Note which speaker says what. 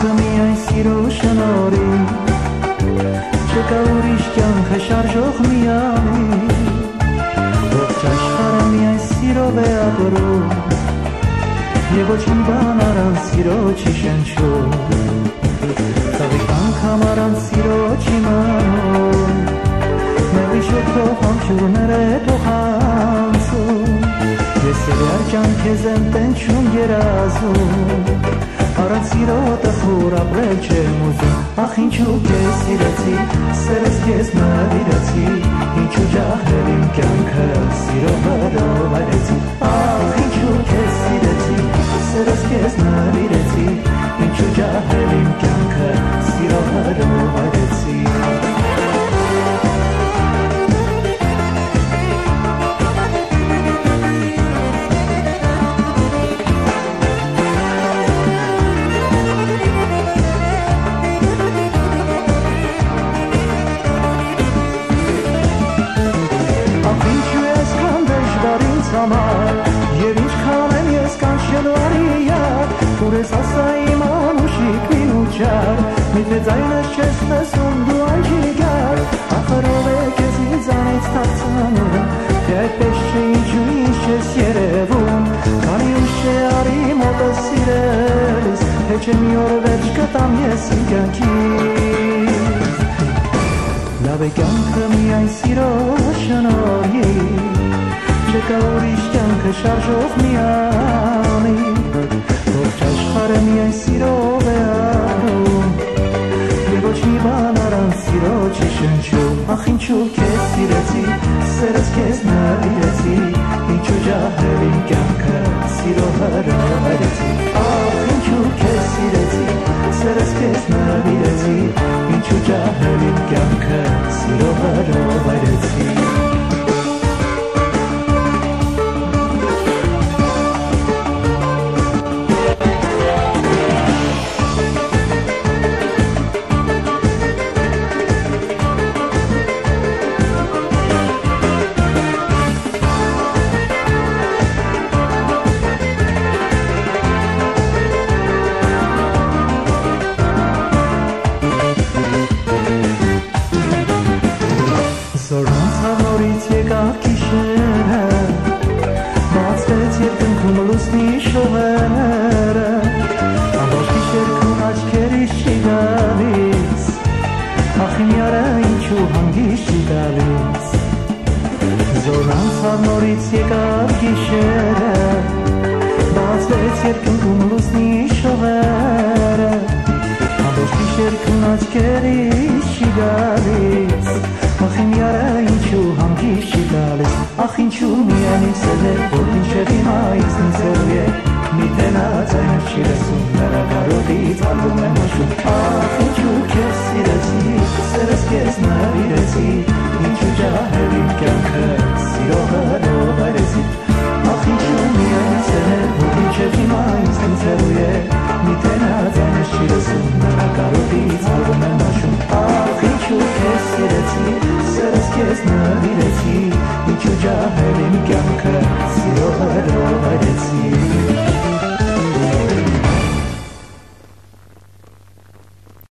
Speaker 1: կյանքը միայն սիրո շնորհի, չկա ուրիշ կյանքը շարժող միանի, ողջ աշխարհը միայն սիրով է ապրում, եւ ոչ մի բան առանց սիրո չի շնչում, ցավիք անգամ առանց սիրո չի մնում, մեղի շոգով համբուրները թող անցում, ես երար կյանքեզ եմ տենչում երազում, առանց սիրո տխուր ապրել չեմ ուզում, ախ ինչու քեզ սիրեցի, սերս քեզ նվիրեցի, ինչու ջահել իմ կյանքը սիրո վրով այրեցի, ախ ինչու քեզ սիրեցի, սերս քեզ նվիրեցի, ինչու ջահել իմ կյանքը սիրո վրով այրեցի. Եվ ինչքան եմ ես կանչելու արիյար, ուր ես ասա իմ անուշիկ մինուչար, միթե ձայնս չես տեսում դու անջիգար, ախրով է կեզ ինձանից թացանում, թե այդպես չէ ինչու ինչ ես երևում, քանի ուշ է արի մոտս սիրելիս, թե չէ մի օր վերջ կտամ ես իմ կյանքից, լավ է կյանքը միայն սիրո շնորհի, չկա ուրիշ կյանքը շարժող միանի, ողջ աշխարհը միայն սիրով է ապրում, եւ ոչ մի բան առանց սիրո չի շնչում, ախ ինչու քեզ սիրեցի, սերս քեզ նվիրեցի, ինչու ջահել իմ կյանքը սիրո վրով այրեցի, ախ ինչու քեզ սիրեցի, սերս քեզ նվիրեցի, ինչու ջահել իմ կյանքը սիրո վրով այրեցի. Ինչու ջահել իմ կյանքը